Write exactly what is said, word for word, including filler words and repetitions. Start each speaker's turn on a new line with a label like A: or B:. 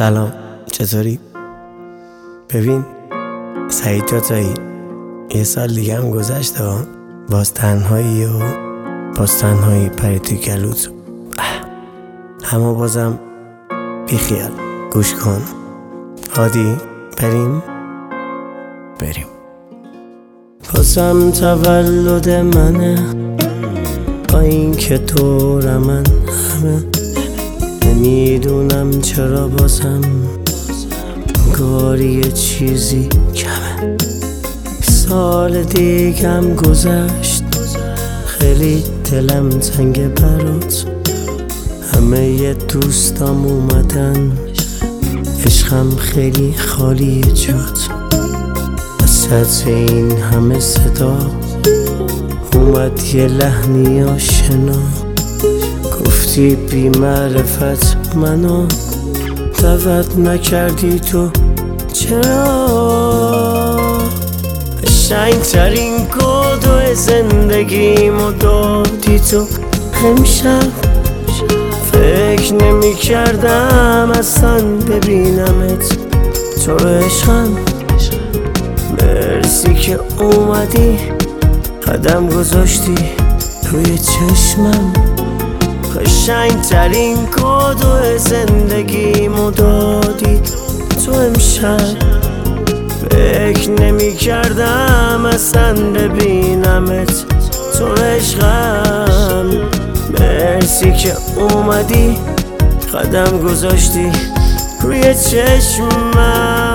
A: سلام، چطوری؟ ببین سعید تاتایی، یه سال دیگه هم گذشته ها، باز تنهایی و باز تنهایی پری توی گلوت. اما بازم بیخیال، گوش کن. هادی بریم؟
B: بریم.
A: بازم تولد منه، با این که دور من همه، نمیدونم چرا بازم گاری یه چیزی کمه. سال دیگم گذشت، خیلی دلم تنگ برات. همه یه دوستام اومدن، عشقم خیلی خالیه جات. وسط این همه صدا اومد یه لحنی آشنا، گفتی بی معرفت منو دعوت نکردی تو چرا؟ قشنگترین کادو زندگیمو دادی تو امشب. فکر نمی کردم اصلا ببینمت تو عشقم. مرسی که اومدی قدم گذاشتی روی چشمم. قشنگترین کادو زندگیمو دادی تو امشب. فکر نمی کردم اصلا ببینمت تو عشقم. مرسی که اومدی قدم گذاشتی روی چشمم.